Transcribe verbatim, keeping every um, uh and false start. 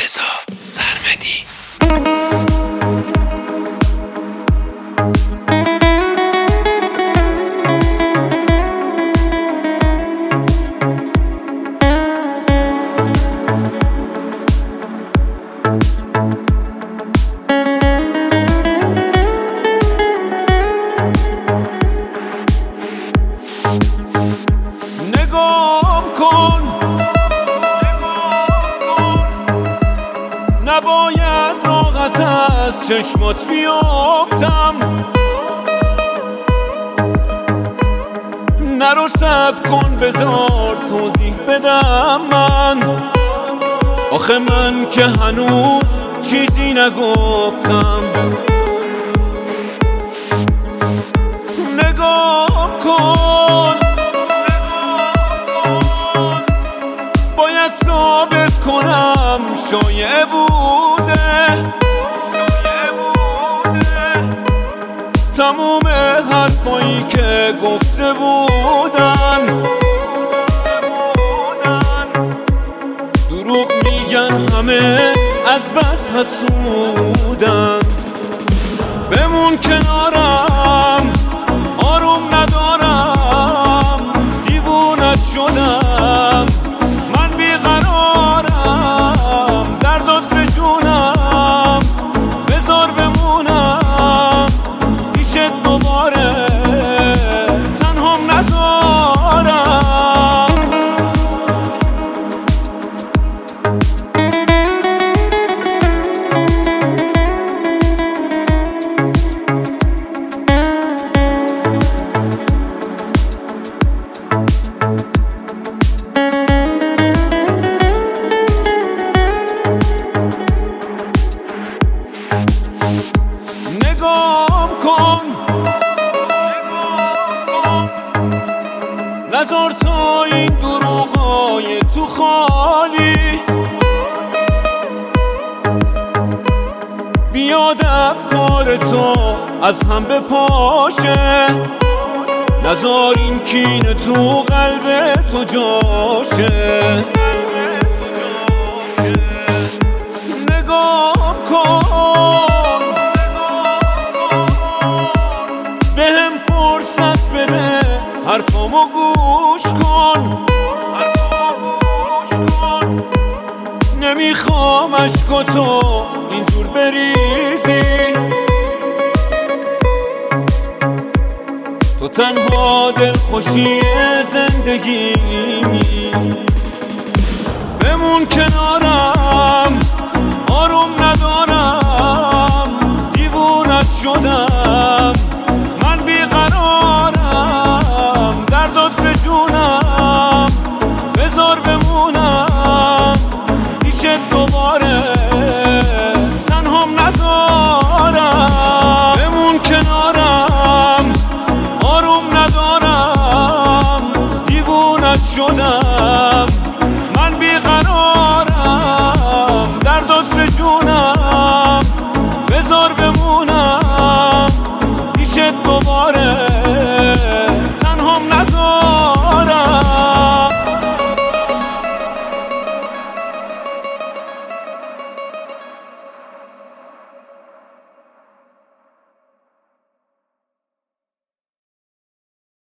مرتضی سرمدی. نگام کن، نباید راحت از چشمات بیافتم، نرو صبر کن بذار توضیح بدم من، آخه من که هنوز چیزی نگفتم. نگام کن، باید ثابت کنم شایعه بوده، تموم حرفایی که گفته بودن دروغ میگن، همه از بس حسودن. بمون کنارم، آروم ندارم، دیوونت شدم، من بیقرارم، دردات رجونم، بذار بمونم پیشت دوباره، تنهام نذارم. نگام کن، نذار تا این دروغای تو خالی بیاد افکار تو از هم بپاشه، نذار این کینه تو قلب تو جاشه. نگام کن، بهم فرصت بده، حرفامو گوش کن، نمیخوام عشقاتو اینجور بریزی، تو تنها دلخوشی زندگیمی. بمون کنارم، آروم ندارم، دیوونت شدم، من بیقرارم، دردات رجونم، بذار بمونم پیشت دوباره، تنهام نذارم. بمون کنارم، آروم ندارم، دیوونت شدم،